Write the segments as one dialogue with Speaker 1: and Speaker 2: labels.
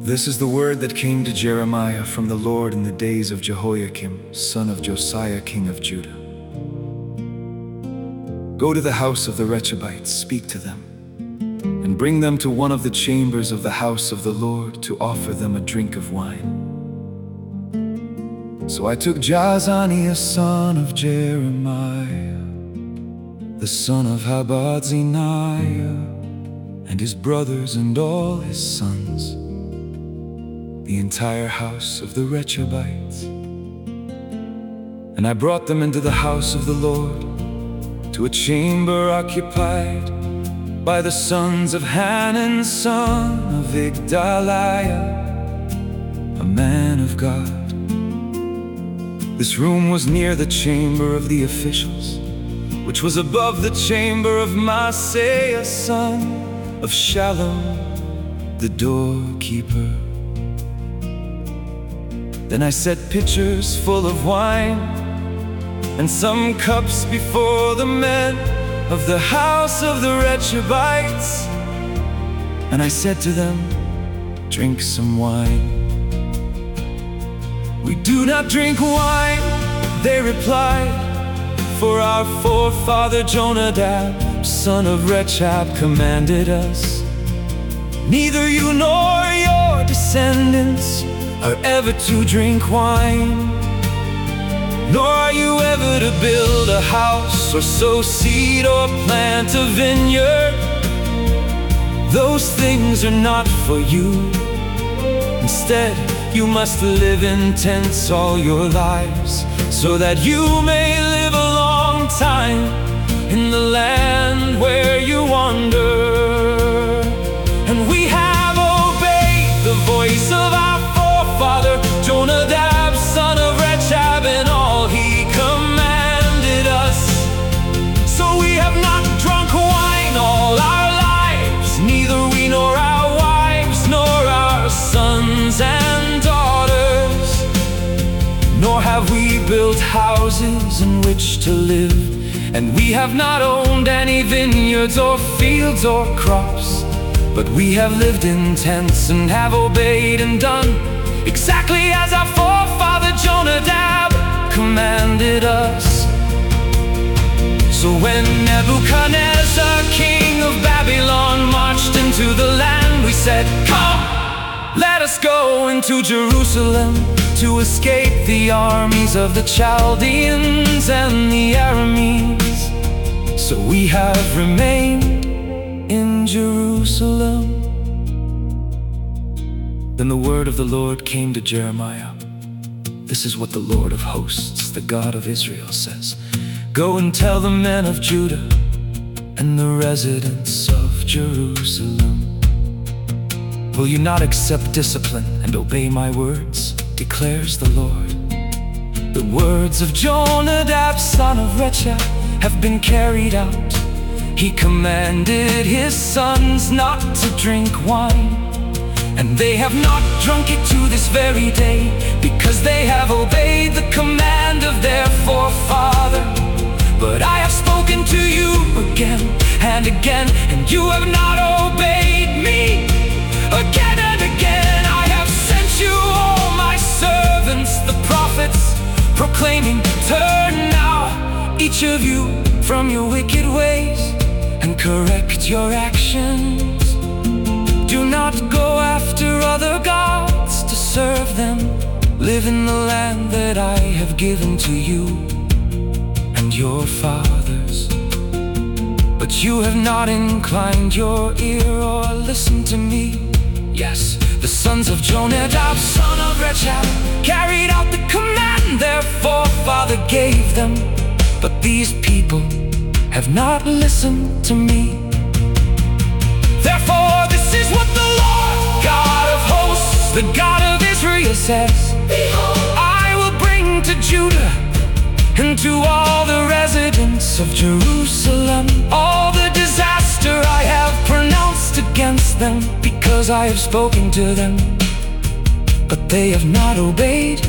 Speaker 1: This is the word that came to Jeremiah from the Lord in the days of Jehoiakim, son of Josiah, king of Judah. Go to the house of the Rechabites, speak to them, and bring them to one of the chambers of the house of the Lord to offer them a drink of wine. So I took Jaazaniah, son of Jeremiah, the son of Habad-Ziniah, and his brothers and all his sons, the entire house of the Rechabites. And I brought them into the house of the Lord, to a chamber occupied by the sons of Hanan, son of Igdaliah, a man of God. This room was near the chamber of the officials, which was above the chamber of Maaseiah, son of Shallum, the doorkeeper. Then I set pitchers full of wine and some cups before the men of the house of the Rechabites. And I said to them, drink some wine. We do not drink wine, they replied, for our forefather Jonadab, son of Rechab, commanded us. Neither you nor your descendants are ever to drink wine, nor are you ever to build a house or sow seed or plant a vineyard. Those things are not for you. Instead, you must live in tents all your lives, so that you may live a long time in the land where you wander. And we have obeyed the voice of our forefather Jonadab, son of Rechab, and all he commanded us. So we have not drunk wine all our lives, neither we nor our wives, nor our sons and daughters, nor have we built houses in which to live. And we have not owned any vineyards or fields or crops, but we have lived in tents and have obeyed and done exactly as our forefather Jonadab commanded us. So when Nebuchadnezzar, king of Babylon, marched into the land, we said, come, let us go into Jerusalem to escape the armies of the Chaldeans and the Arameans. So we have remained in Jerusalem. Then the word of the Lord came to Jeremiah. This is what the Lord of hosts, the God of Israel, says. Go and tell the men of Judah and the residents of Jerusalem. Will you not accept discipline and obey my words, declares the Lord. The words of Jonadab, son of Rechab, have been carried out. He commanded his sons not to drink wine, and they have not drunk it to this very day, because they have obeyed the command of their forefather. But I have spoken to you again and again, and you have not obeyed me. Again and again I have sent you all my servants, the prophets, proclaiming, turn now, each of you, from your wicked ways, and correct your actions. Do not go after other gods to serve them. Live in the land that I have given to you and your fathers. But you have not inclined your ear or listened to me. Yes, the sons of Jonadab, son of Rechab, carried out the command their forefather gave them. But these people have not listened to me. Therefore, this is what the Lord God of hosts, the God of Israel, says. Behold, I will bring to Judah and to all the residents of Jerusalem all the disaster I have pronounced against them, because I have spoken to them, but they have not obeyed.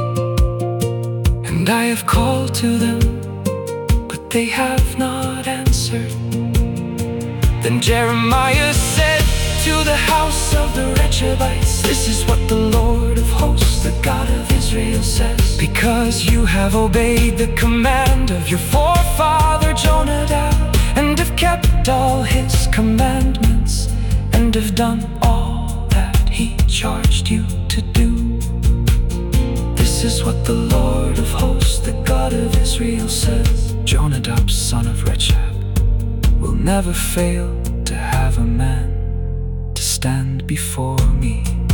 Speaker 1: And I have called to them, but they have not answered. Then Jeremiah said to the house of the Rechabites. This is what the Lord of hosts, the God of Israel says. Because you have obeyed the command of your forefather Jonadab, and have kept all his commandments, and have done all that he charged you to do. This is what the Lord of hosts, the God of Israel says. Jonadab, son of Rechab, will never fail to have a man to stand before me.